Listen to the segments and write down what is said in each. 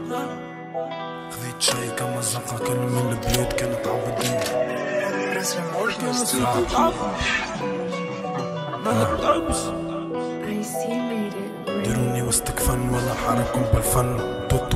خذيت شي كما زقة كانوا من البلاد كانت عبودية ما نتعبش ديروني وسطك فن ولا حركم بالفن توتو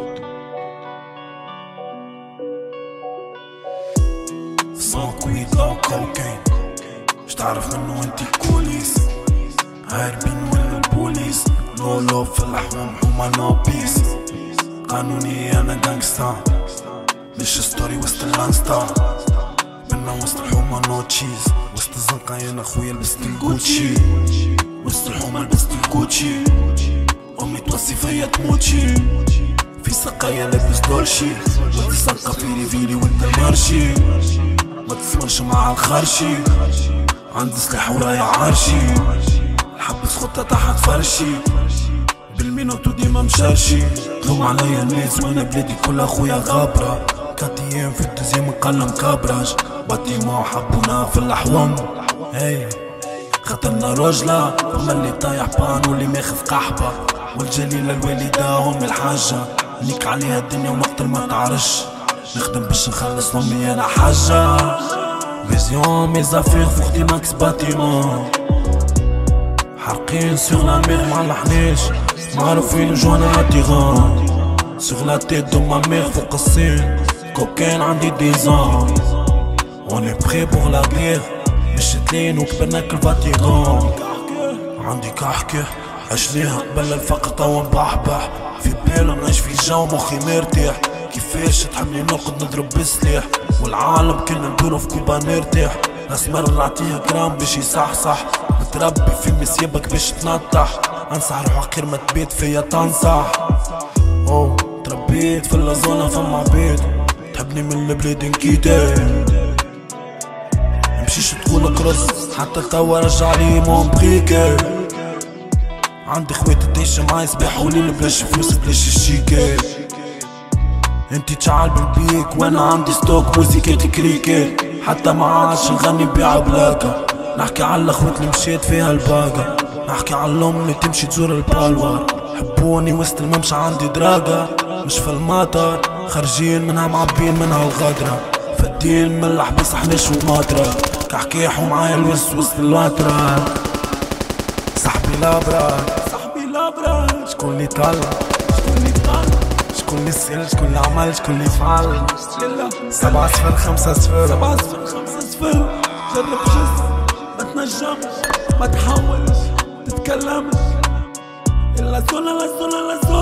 سموك ويد او كوكين تعرف منو انتي كوليس هاربين من البوليس نو لوف في اللحوم حوما نو بيس قانوني انا جانجستا ليش ستوري وسط اللانستا منا وسط الحوما نو تشيز وسط الزنقة انا خويا لبست الجوتشي وسط الحوما لبست الجوتشي امي توصي فيا تموتشي في سقايا لابس دولشي وانت سرقة فيري فيري وانت مارشي ما تسمرش مع الخرشي عندي سلاح ورايا عرشي الحبس خطة تحت فرشي بالمينوتو ديما مشارشي تلوم عليا الناس وانا بلادي كلها خويا غابرة كاتيين في الدوزيام نقلم كابراج باتيما وحبونا في الأحوام هاي خاطرنا رجلة هما اللي طايح بان واللي ماخذ قحبة والجليلة الوالدة هم الحاجة نيك عليها الدنيا ونقتل ما تعرش نخدم باش نخلص امي انا حاجة فيزيون مي زافير فوق دي ماكس باتيمون حارقين سيغ لا ميغ معلحناش معروفين جوانا تيغان سيغ لا تيت دو ما ميغ فوق الصين كوكين عندي ديزان اوني بخي بوغ لا غير مش تلين وكبرنا كالفاتيغان عندي كحكة عشناها قبل الفقر توا نبحبح في بالي نعيش في جو مخي مرتاح كيفاش تحبني نرقد نضرب بسلاح والعالم كنا ندورو في كوبا نرتاح ناس مرة نعطيها جرام باش يصحصح متربي في مسيبك باش تنطح انصح روحك خير ما تبيت فيا تنصح او تربيت في اللازونة فما عبيد تحبني من البلاد نكيتي مشيش تقولك رز حتى توا رجع لي مون بريكي عندي خواتي تعيش معايا صباح وليل بلاش فلوس بلاش الشيكي انتي تشعل بالبيك وانا عندي ستوك موسيقى كريكيت حتى ما عادش نغني بيع بلاكة نحكي على الاخوات اللي مشيت فيها الباقة نحكي على الام اللي تمشي تزور البالوار حبوني وسط الممشى عندي دراقة مش في المطر خارجين منها معبين منها الغدرة فالدين من الحبس حنش وماطرة كحكيح ومعايا الوس وسط الواترة صاحبي لابرا شكون اللي طلع شكون اللي سأل شكون اللي عمل شكون اللي فعل 7-0-5-0 جرب جس ما تنجمش ما تحاولش تتكلمش إلا زونا